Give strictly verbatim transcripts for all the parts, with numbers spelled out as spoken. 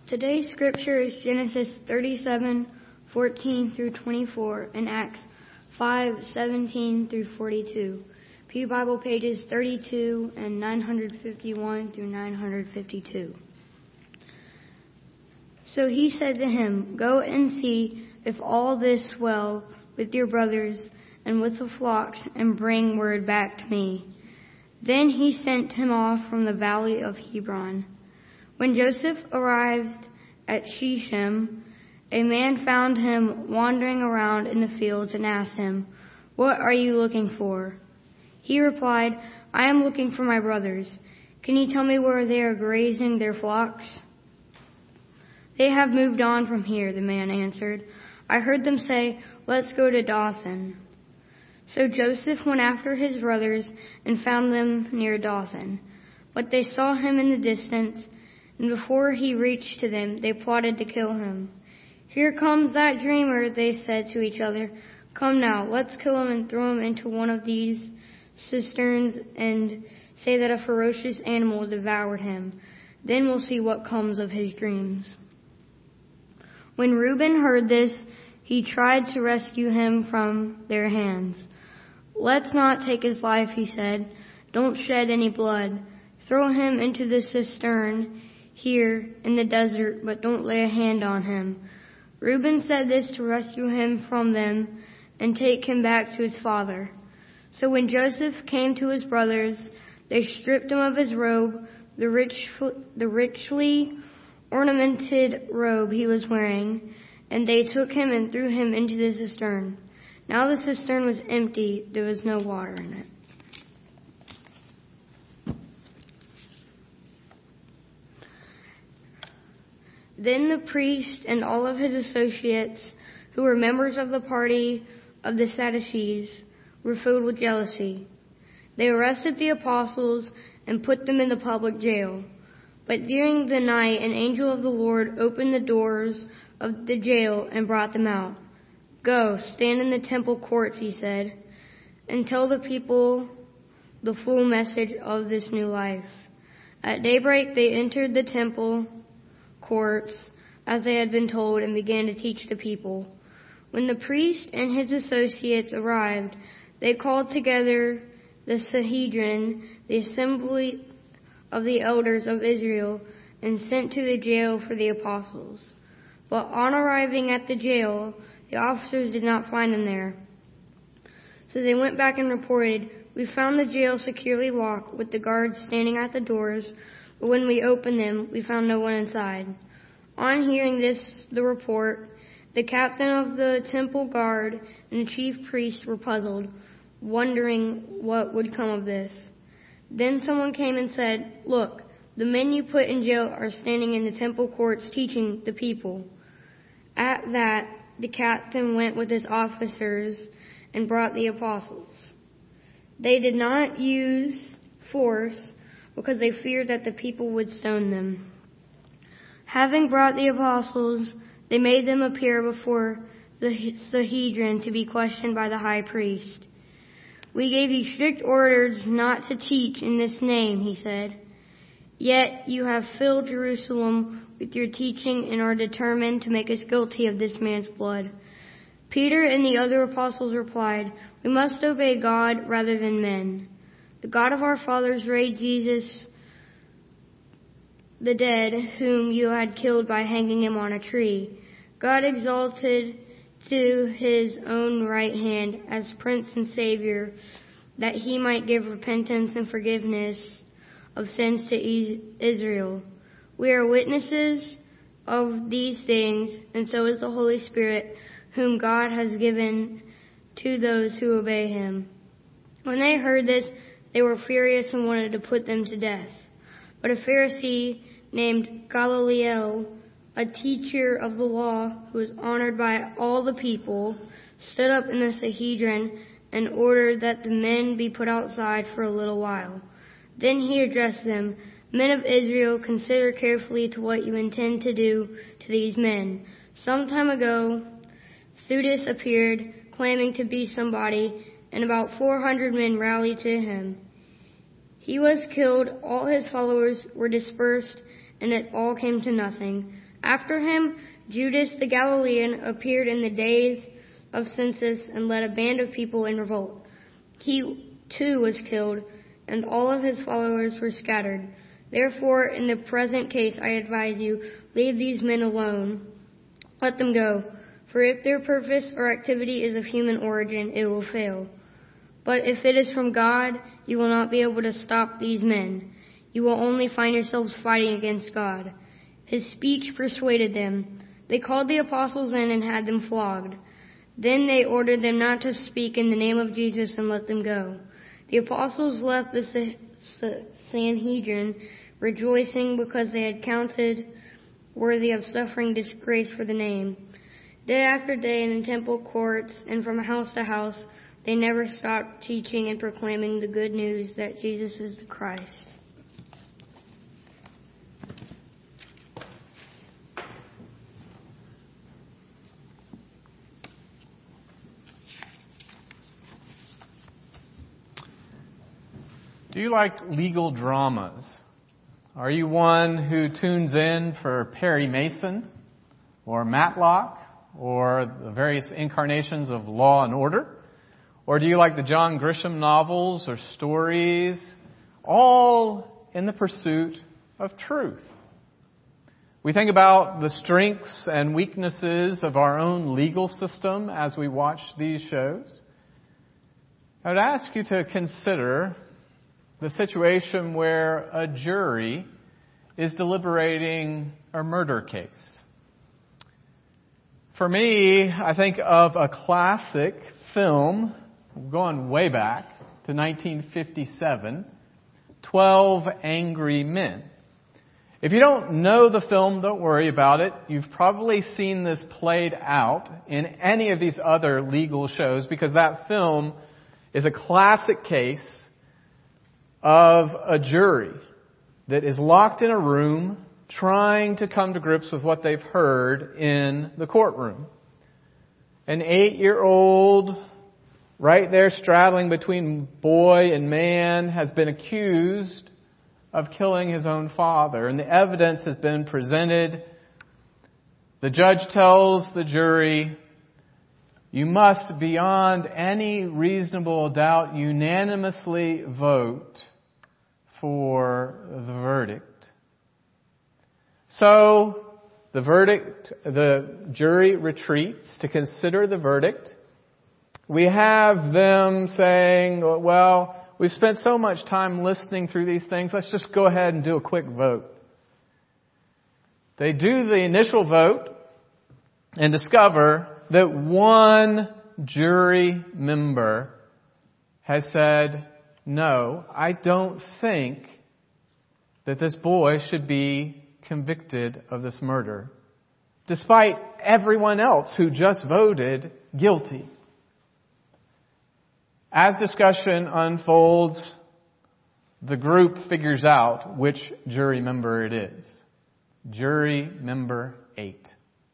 Today's scripture is Genesis thirty-seven, fourteen through twenty-four, and Acts five, seventeen through forty-two. Pew Bible pages thirty-two and nine fifty-one through nine fifty-two. So he said to him, "Go and see if all this well with your brothers and with the flocks, and bring word back to me." Then he sent him off from the valley of Hebron. When Joseph arrived at Shechem, a man found him wandering around in the fields and asked him, "What are you looking for?" He replied, "I am looking for my brothers. Can you tell me where they are grazing their flocks?" "They have moved on from here," the man answered. "I heard them say, 'Let's go to Dothan.'" So Joseph went after his brothers and found them near Dothan. But they saw him in the distance, and before he reached to them, they plotted to kill him. "Here comes that dreamer," they said to each other. "Come now, let's kill him and throw him into one of these cisterns and say that a ferocious animal devoured him. Then we'll see what comes of his dreams." When Reuben heard this, he tried to rescue him from their hands. "Let's not take his life," he said. "Don't shed any blood. Throw him into the cistern here in the desert, but don't lay a hand on him." Reuben said this to rescue him from them and take him back to his father. So when Joseph came to his brothers, they stripped him of his robe, the rich, the richly ornamented robe he was wearing, and they took him and threw him into the cistern. Now the cistern was empty, there was no water in it. Then the priest and all of his associates, who were members of the party of the Sadducees, were filled with jealousy. They arrested the apostles and put them in the public jail. But during the night, an angel of the Lord opened the doors of the jail and brought them out. "Go, stand in the temple courts," he said, "and tell the people the full message of this new life." At daybreak, they entered the temple courts as they had been told and began to teach the people. When the priest and his associates arrived, they called together the Sanhedrin, the assembly of the elders of Israel, and sent to the jail for the apostles. But on arriving at the jail, the officers did not find them there. So they went back and reported, "We found the jail securely locked with the guards standing at the doors, but when we opened them, we found no one inside." On hearing this, the report, the captain of the temple guard and the chief priests were puzzled, wondering what would come of this. Then someone came and said, "Look, the men you put in jail are standing in the temple courts teaching the people." At that, the captain went with his officers and brought the apostles. They did not use force because they feared that the people would stone them. Having brought the apostles, they made them appear before the Sanhedrin to be questioned by the high priest. "We gave you strict orders not to teach in this name," he said. "Yet you have filled Jerusalem with your teaching and are determined to make us guilty of this man's blood." Peter and the other apostles replied, "We must obey God rather than men. The God of our fathers raised Jesus the dead, whom you had killed by hanging him on a tree. God exalted to his own right hand as Prince and Savior, that he might give repentance and forgiveness of sins to Israel. We are witnesses of these things, and so is the Holy Spirit, whom God has given to those who obey him." When they heard this, they were furious and wanted to put them to death. But a Pharisee named Gamaliel, a teacher of the law who was honored by all the people, stood up in the Sanhedrin and ordered that the men be put outside for a little while. Then he addressed them, "Men of Israel, consider carefully to what you intend to do to these men. Some time ago, Theudas appeared, claiming to be somebody, and about four hundred men rallied to him. He was killed, all his followers were dispersed, and it all came to nothing. After him, Judas the Galilean appeared in the days of census and led a band of people in revolt. He too was killed, and all of his followers were scattered. Therefore, in the present case, I advise you, leave these men alone. Let them go. For if their purpose or activity is of human origin, it will fail. But if it is from God, you will not be able to stop these men. You will only find yourselves fighting against God. His speech persuaded them. They called the apostles in and had them flogged. Then they ordered them not to speak in the name of Jesus and let them go. The apostles left the Sanhedrin, rejoicing because they had counted worthy of suffering disgrace for the name. Day after day in the temple courts and from house to house, they never stopped teaching and proclaiming the good news that Jesus is the Christ. Do you like legal dramas? Are you one who tunes in for Perry Mason or Matlock or the various incarnations of Law and Order? Or do you like the John Grisham novels or stories, all in the pursuit of truth? We think about the strengths and weaknesses of our own legal system as we watch these shows. I would ask you to consider the situation where a jury is deliberating a murder case. For me, I think of a classic film going way back to nineteen fifty-seven, twelve Angry Men. If you don't know the film, don't worry about it. You've probably seen this played out in any of these other legal shows because that film is a classic case of a jury that is locked in a room trying to come to grips with what they've heard in the courtroom. An eight-year-old, right there straddling between boy and man, has been accused of killing his own father, and the evidence has been presented. The judge tells the jury, you must, beyond any reasonable doubt, unanimously vote for the verdict. So, the verdict, the jury retreats to consider the verdict. We have them saying, well, we've spent so much time listening through these things, let's just go ahead and do a quick vote. They do the initial vote and discover that one jury member has said, no, I don't think that this boy should be convicted of this murder, despite everyone else who just voted guilty. As discussion unfolds, the group figures out which jury member it is. Jury member eight.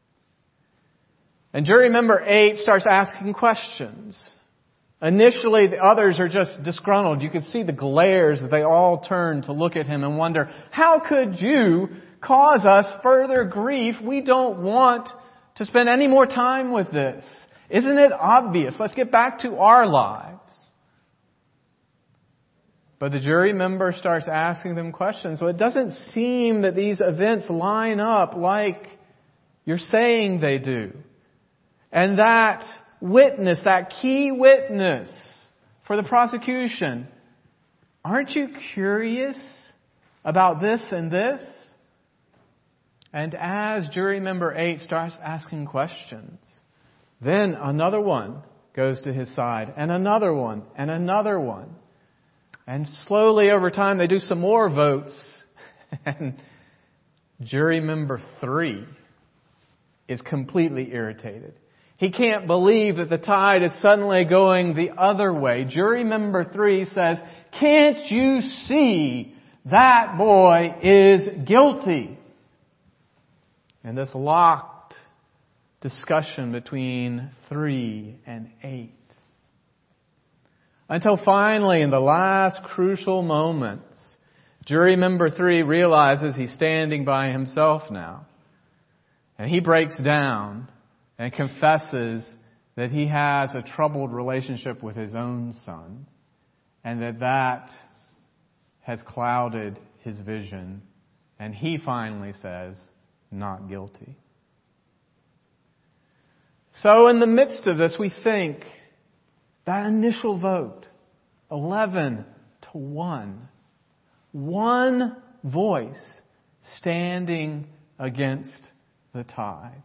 And jury member eight starts asking questions. Initially, the others are just disgruntled. You can see the glares as they all turn to look at him and wonder, how could you cause us further grief? We don't want to spend any more time with this. Isn't it obvious? Let's get back to our lives. But the jury member starts asking them questions. So it doesn't seem that these events line up like you're saying they do. And that witness, that key witness for the prosecution, aren't you curious about this and this? And as jury member eight starts asking questions, then another one goes to his side, and another one, and another one. And slowly over time they do some more votes, and jury member three is completely irritated. He can't believe that the tide is suddenly going the other way. Jury member three says, can't you see that boy is guilty? And this locked discussion between three and eight. Until finally, in the last crucial moments, jury member three realizes he's standing by himself now. And he breaks down and confesses that he has a troubled relationship with his own son, and that that has clouded his vision. And he finally says, not guilty. So in the midst of this, we think that initial vote, eleven to one, one voice standing against the tide.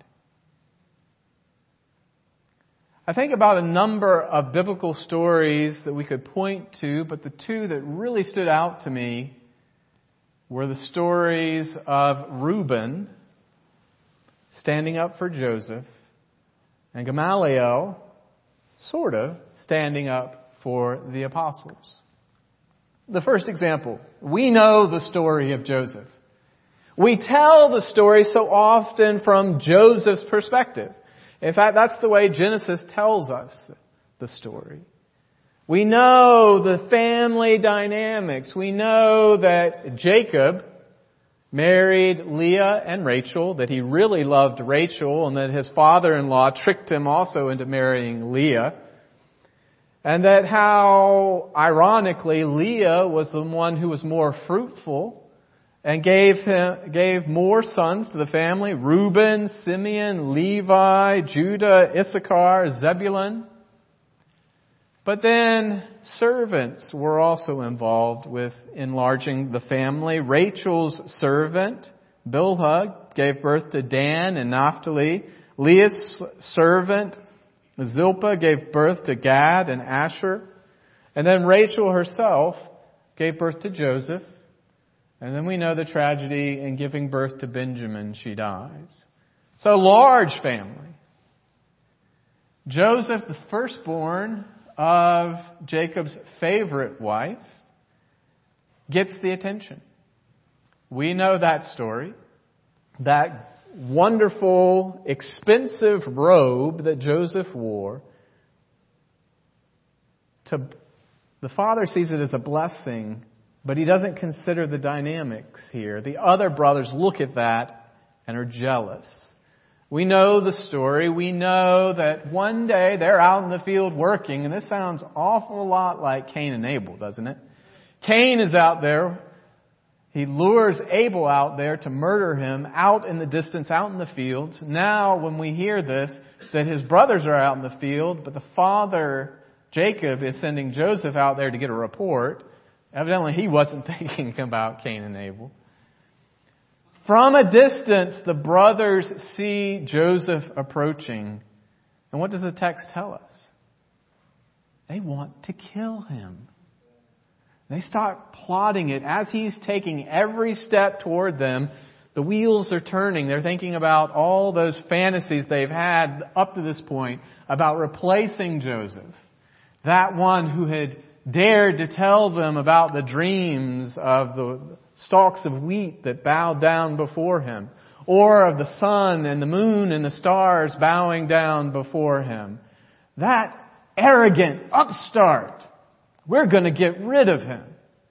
I think about a number of biblical stories that we could point to, but the two that really stood out to me were the stories of Reuben standing up for Joseph and Gamaliel, sort of, standing up for the apostles. The first example, we know the story of Joseph. We tell the story so often from Joseph's perspective. In fact, that's the way Genesis tells us the story. We know the family dynamics. We know that Jacob married Leah and Rachel, that he really loved Rachel, and that his father-in-law tricked him also into marrying Leah. And that how, ironically, Leah was the one who was more fruitful and gave him, gave more sons to the family: Reuben, Simeon, Levi, Judah, Issachar, Zebulun. But then servants were also involved with enlarging the family. Rachel's servant, Bilhah, gave birth to Dan and Naphtali. Leah's servant, Zilpah, gave birth to Gad and Asher. And then Rachel herself gave birth to Joseph. And then we know the tragedy in giving birth to Benjamin, she dies. So large family. Joseph, the firstborn of Jacob's favorite wife, gets the attention. We know that story. That wonderful, expensive robe that Joseph wore. To, the father sees it as a blessing, but he doesn't consider the dynamics here. The other brothers look at that and are jealous. We know the story. We know that one day they're out in the field working, and this sounds an awful lot like Cain and Abel, doesn't it? Cain is out there. He lures Abel out there to murder him out in the distance, out in the fields. Now, when we hear this, that his brothers are out in the field, but the father, Jacob, is sending Joseph out there to get a report. Evidently, he wasn't thinking about Cain and Abel. From a distance, the brothers see Joseph approaching. And what does the text tell us? They want to kill him. They start plotting it. As he's taking every step toward them, the wheels are turning. They're thinking about all those fantasies they've had up to this point about replacing Joseph. That one who had dared to tell them about the dreams of the stalks of wheat that bowed down before him, or of the sun and the moon and the stars bowing down before him. That arrogant upstart, we're going to get rid of him.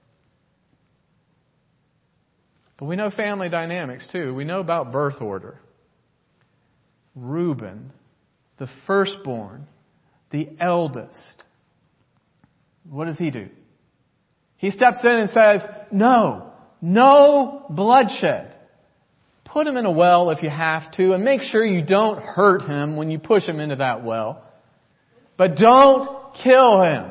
But we know family dynamics too. We know about birth order. Reuben, the firstborn, the eldest. What does he do? He steps in and says, no, no bloodshed. Put him in a well if you have to, and make sure you don't hurt him when you push him into that well. But don't kill him.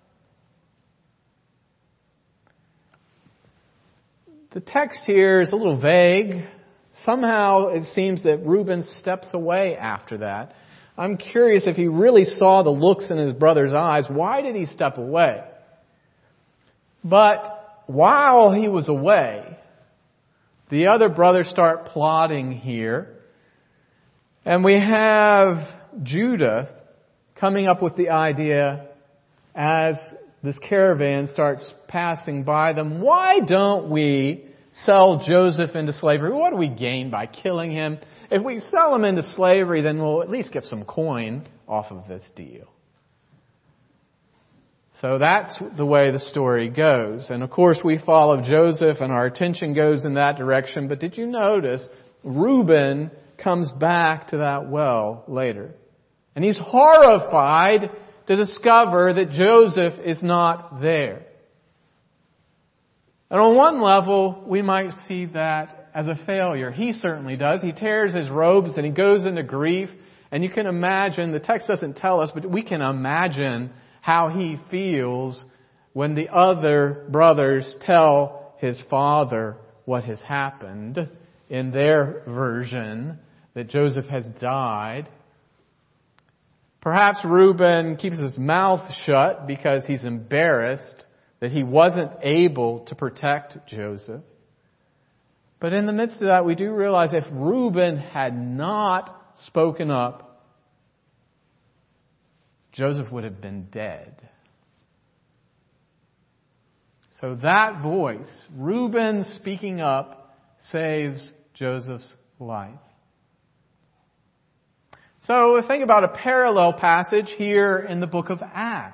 The text here is a little vague. Somehow it seems that Reuben steps away after that. I'm curious if he really saw the looks in his brother's eyes. Why did he step away? But while he was away, the other brothers start plotting here. And we have Judah coming up with the idea as this caravan starts passing by them. Why don't we sell Joseph into slavery? What do we gain by killing him? If we sell him into slavery, then we'll at least get some coin off of this deal. So that's the way the story goes. And of course we follow Joseph and our attention goes in that direction. But did you notice Reuben comes back to that well later. And he's horrified to discover that Joseph is not there. And on one level, we might see that as a failure. He certainly does. He tears his robes and he goes into grief. And you can imagine, the text doesn't tell us, but we can imagine how he feels when the other brothers tell his father what has happened in their version, that Joseph has died. Perhaps Reuben keeps his mouth shut because he's embarrassed that he wasn't able to protect Joseph. But in the midst of that, we do realize if Reuben had not spoken up, Joseph would have been dead. So that voice, Reuben speaking up, saves Joseph's life. So think about a parallel passage here in the book of Acts.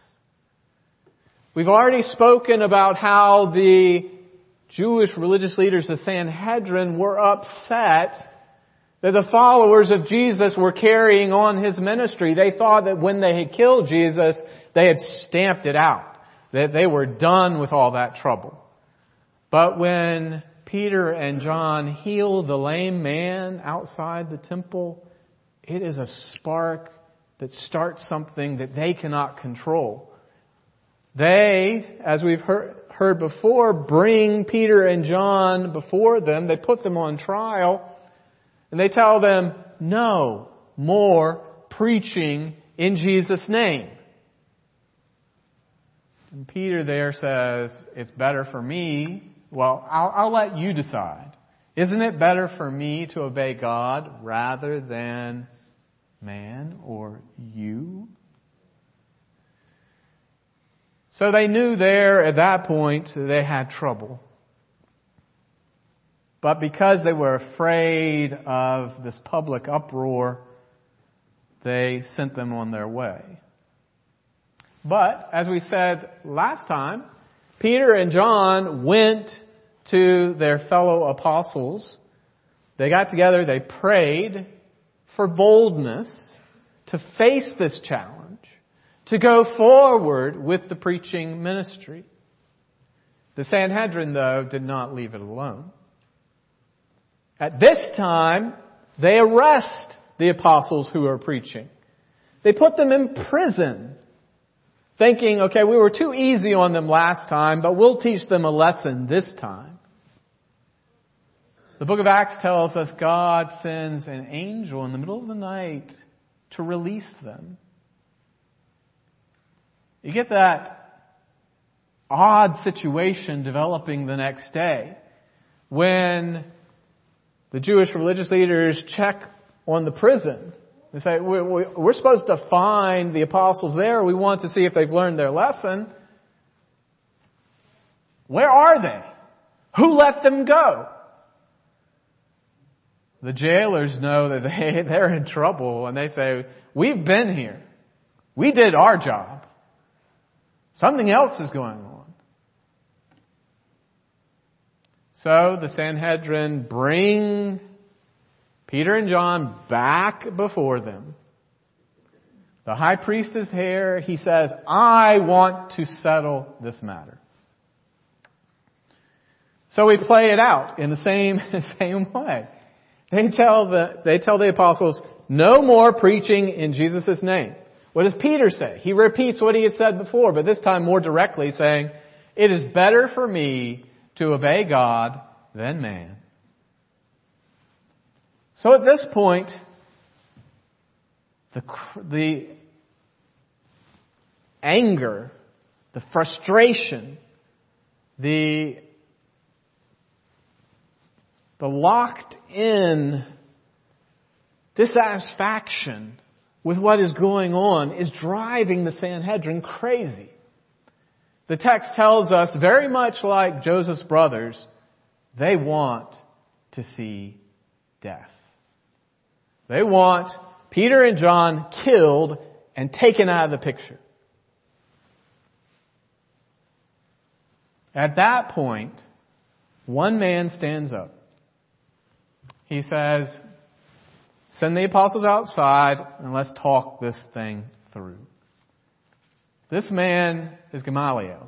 We've already spoken about how the Jewish religious leaders, the Sanhedrin, were upset that the followers of Jesus were carrying on his ministry. They thought that when they had killed Jesus, they had stamped it out, that they were done with all that trouble. But when Peter and John heal the lame man outside the temple, it is a spark that starts something that they cannot control. They, as we've heard, heard before, bring Peter and John before them. They put them on trial. And they tell them, no more preaching in Jesus' name. And Peter there says, it's better for me. Well, I'll, I'll let you decide. Isn't it better for me to obey God rather than man or you? So they knew there at that point they had trouble. But because they were afraid of this public uproar, they sent them on their way. But, as we said last time, Peter and John went to their fellow apostles. They got together, they prayed for boldness to face this challenge, to go forward with the preaching ministry. The Sanhedrin, though, did not leave it alone. At this time, they arrest the apostles who are preaching. They put them in prison, thinking, okay, we were too easy on them last time, but we'll teach them a lesson this time. The book of Acts tells us God sends an angel in the middle of the night to release them. You get that odd situation developing the next day when the Jewish religious leaders check on the prison. They say, we're supposed to find the apostles there. We want to see if they've learned their lesson. Where are they? Who let them go? The jailers know that they, they're in trouble, and they say, we've been here. We did our job. Something else is going on. So the Sanhedrin bring Peter and John back before them. The high priest is here. He says, I want to settle this matter. So we play it out in the same, same way. They tell the, they tell the apostles, no more preaching in Jesus' name. What does Peter say? He repeats what he had said before, but this time more directly, saying, it is better for me to obey God than man. So at this point, the, the anger, the frustration, the, the locked in dissatisfaction with what is going on is driving the Sanhedrin crazy. The text tells us, very much like Joseph's brothers, they want to see death. They want Peter and John killed and taken out of the picture. At that point, one man stands up. He says, Send the apostles outside and let's talk this thing through. This man is Gamaliel.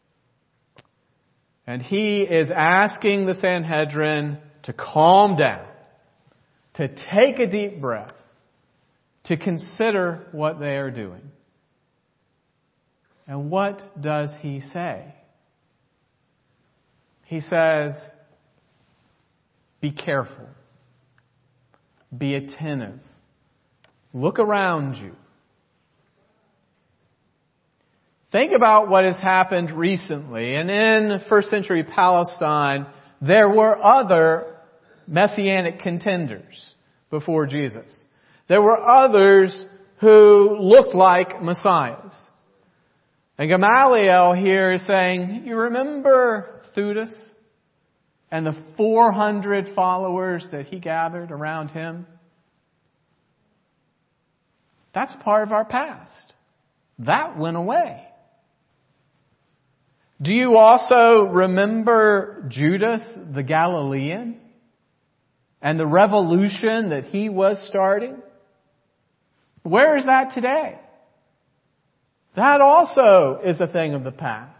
And he is asking the Sanhedrin to calm down, to take a deep breath, to consider what they are doing. And what does he say? He says, be careful. Be attentive. Look around you. Think about what has happened recently. And in first century Palestine, there were other messianic contenders before Jesus. There were others who looked like messiahs. And Gamaliel here is saying, you remember Theudas and the four hundred followers that he gathered around him? That's part of our past. That went away. Do you also remember Judas the Galilean and the revolution that he was starting? Where is that today? That also is a thing of the past.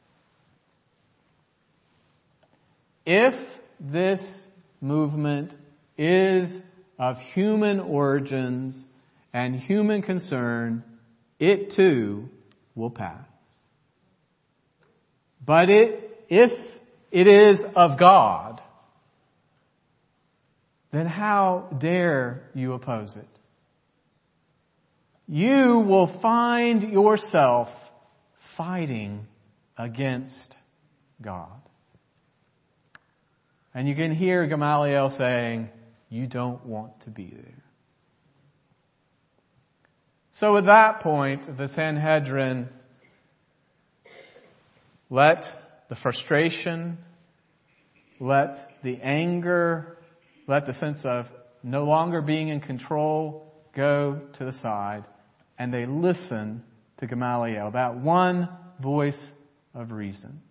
If this movement is of human origins and human concern, it too will pass. But it, if it is of God, then how dare you oppose it? You will find yourself fighting against God. And you can hear Gamaliel saying, you don't want to be there. So at that point, the Sanhedrin let the frustration, let the anger, let the sense of no longer being in control go to the side, and they listen to Gamaliel, that one voice of reason.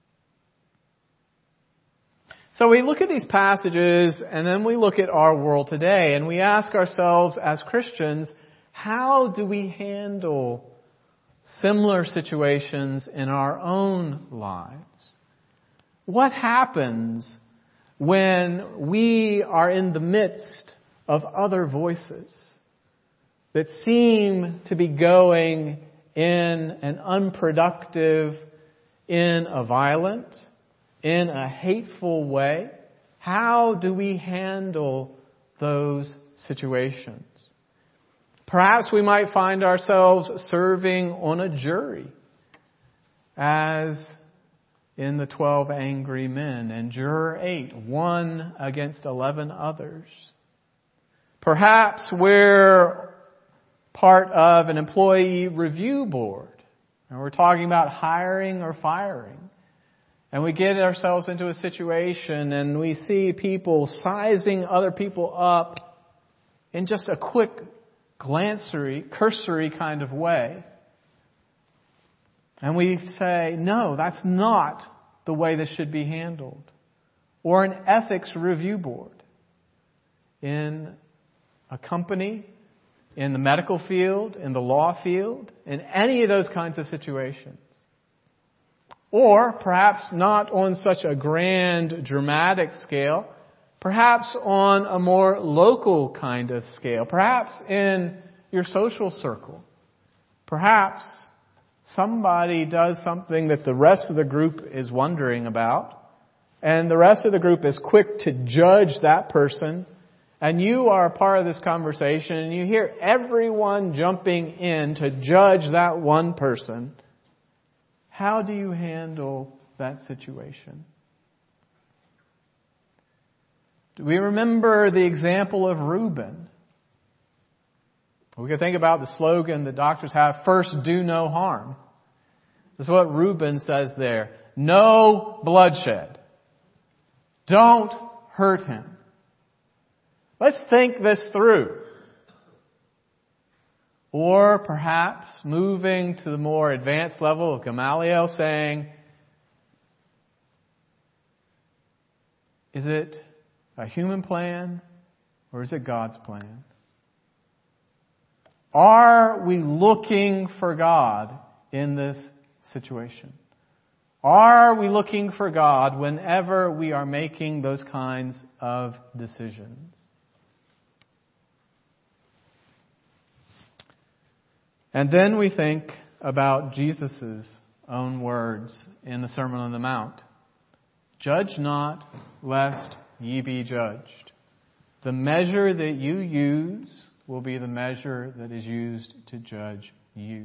So we look at these passages and then we look at our world today and we ask ourselves as Christians, how do we handle similar situations in our own lives? What happens when we are in the midst of other voices that seem to be going in an unproductive, in a violent, in a hateful way? How do we handle those situations? Perhaps we might find ourselves serving on a jury, as in the twelve angry men, and juror eight, one against eleven others. Perhaps we're part of an employee review board, and we're talking about hiring or firing. And we get ourselves into a situation and we see people sizing other people up in just a quick, glancery, cursory kind of way. And we say, no, that's not the way this should be handled. Or an ethics review board in a company, in the medical field, in the law field, in any of those kinds of situations. Or perhaps not on such a grand, dramatic scale, perhaps on a more local kind of scale, perhaps in your social circle. Perhaps somebody does something that the rest of the group is wondering about, and the rest of the group is quick to judge that person, and you are a part of this conversation, and you hear everyone jumping in to judge that one person. How do you handle that situation? Do we remember the example of Reuben? We can think about the slogan that doctors have, first do no harm. This is what Reuben says there. No bloodshed. Don't hurt him. Let's think this through. Or perhaps moving to the more advanced level of Gamaliel saying, is it a human plan or is it God's plan? Are we looking for God in this situation? Are we looking for God whenever we are making those kinds of decisions? And then we think about Jesus' own words in the Sermon on the Mount. Judge not, lest ye be judged. The measure that you use will be the measure that is used to judge you.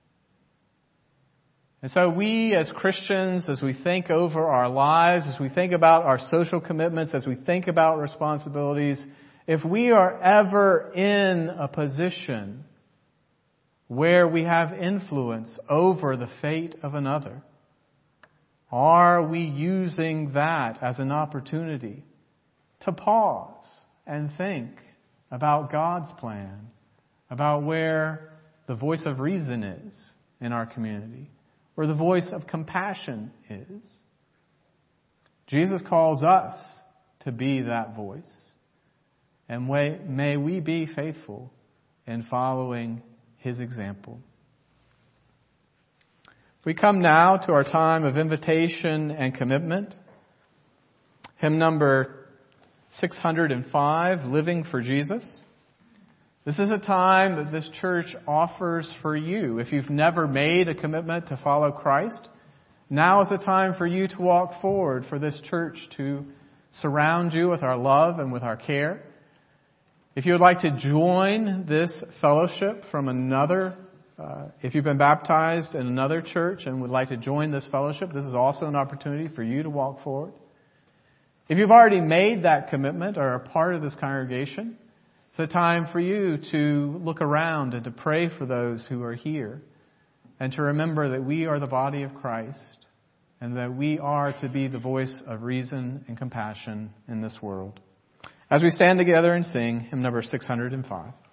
And so we as Christians, as we think over our lives, as we think about our social commitments, as we think about responsibilities, if we are ever in a position where we have influence over the fate of another, are we using that as an opportunity to pause and think about God's plan, about where the voice of reason is in our community, where the voice of compassion is? Jesus calls us to be that voice. And may, may we be faithful in following His example. We come now to our time of invitation and commitment. Hymn number six hundred five, Living for Jesus. This is a time that this church offers for you. If you've never made a commitment to follow Christ, now is the time for you to walk forward, for this church to surround you with our love and with our care. If you would like to join this fellowship from another, uh, if you've been baptized in another church and would like to join this fellowship, this is also an opportunity for you to walk forward. If you've already made that commitment or are a part of this congregation, it's a time for you to look around and to pray for those who are here and to remember that we are the body of Christ and that we are to be the voice of reason and compassion in this world. As we stand together and sing hymn number six hundred five.